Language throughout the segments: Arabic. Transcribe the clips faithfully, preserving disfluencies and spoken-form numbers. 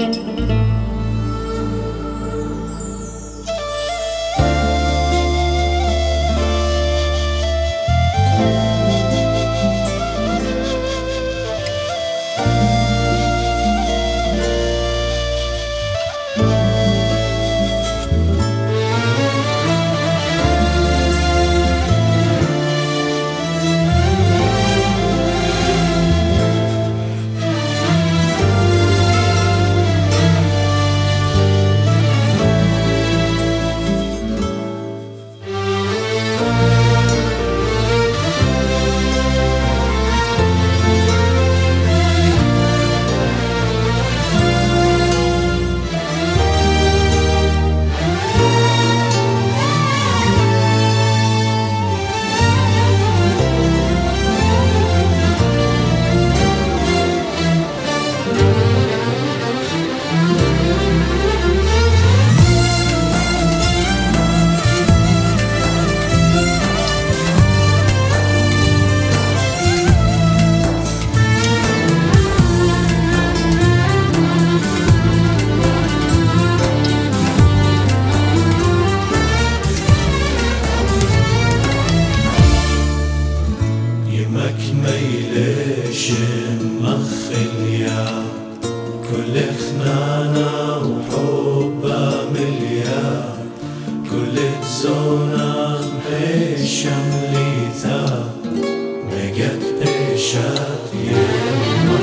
ميلش مخليا كل خنانا وحبا مليا كل تزونا محيشم ليتا مجد بيشات يما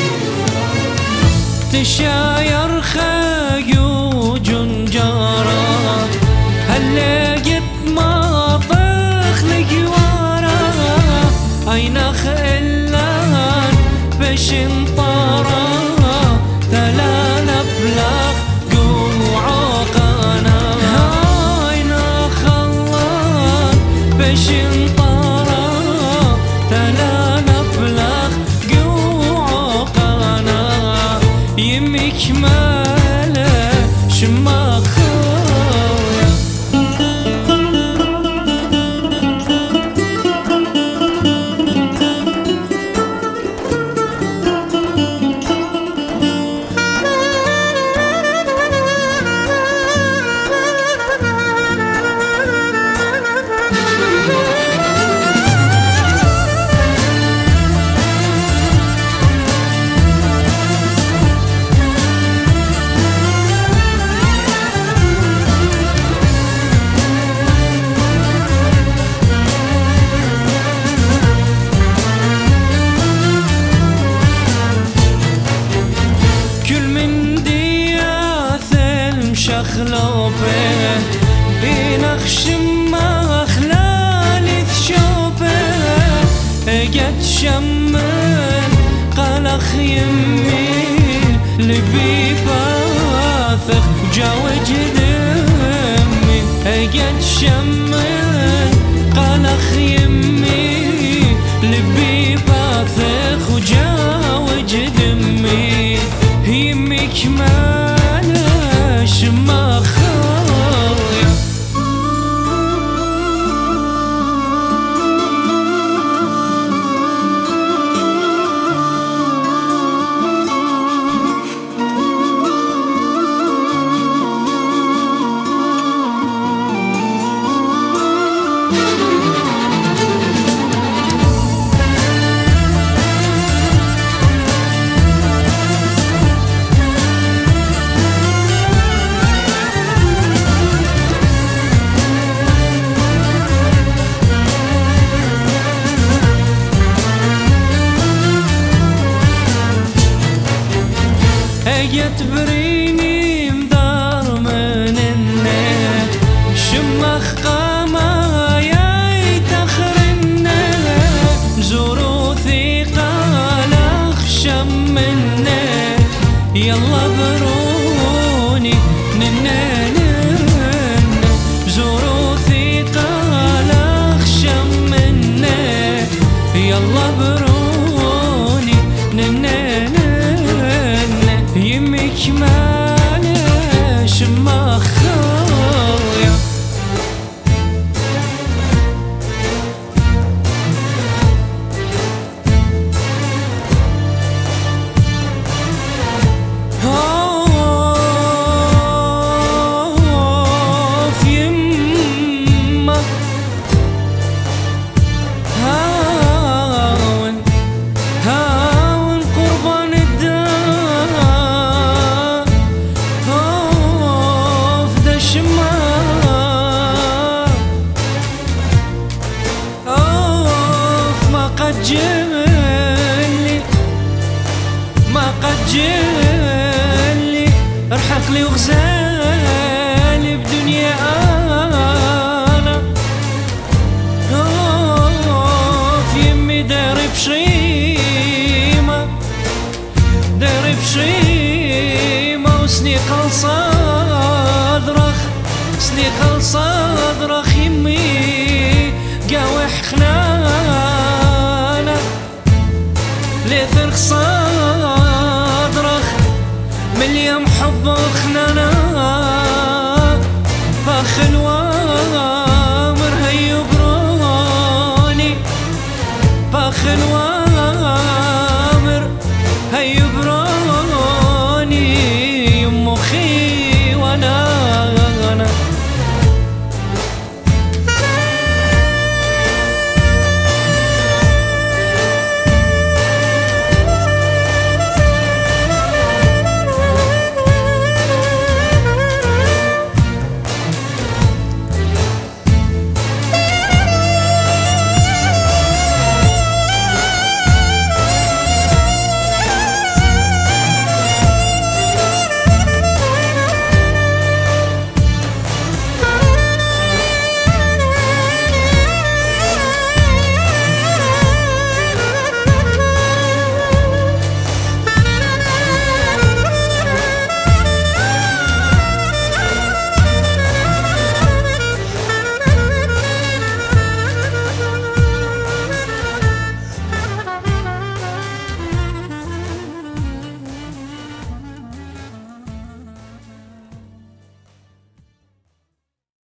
تشاير خيو جنجارات هلقت ما طخلق ورا أين خلان بشنطارا تلا نبلغ قوعقنا أين خلان بشنطارا تلا نبلغ قوعقنا يمك ماله شماخ خلوبه بنخش ما خلالي ثشوبه قد شمن قلخ يمي لبي باثخ جاوج دمي قد شمن قلخ يمي لبي باثخ وجاوج دمي يمك ما ما خايا يتبريني مدار من النت شمخ قاما يتخر النت زورو ثقال اخشم منت يلا بروني ننن زورو ثقال اخشم منت يلا بروني ننن يمك ماله شماخ خايا عقلي وغزالي بدنيا انا في يمي داري بشيمة داري بشيمة وسنيقل صدرخ سنيقل صدرخ يمي قاوح خنانة ليثرخ صدرخ مليم حب خنانة فاخل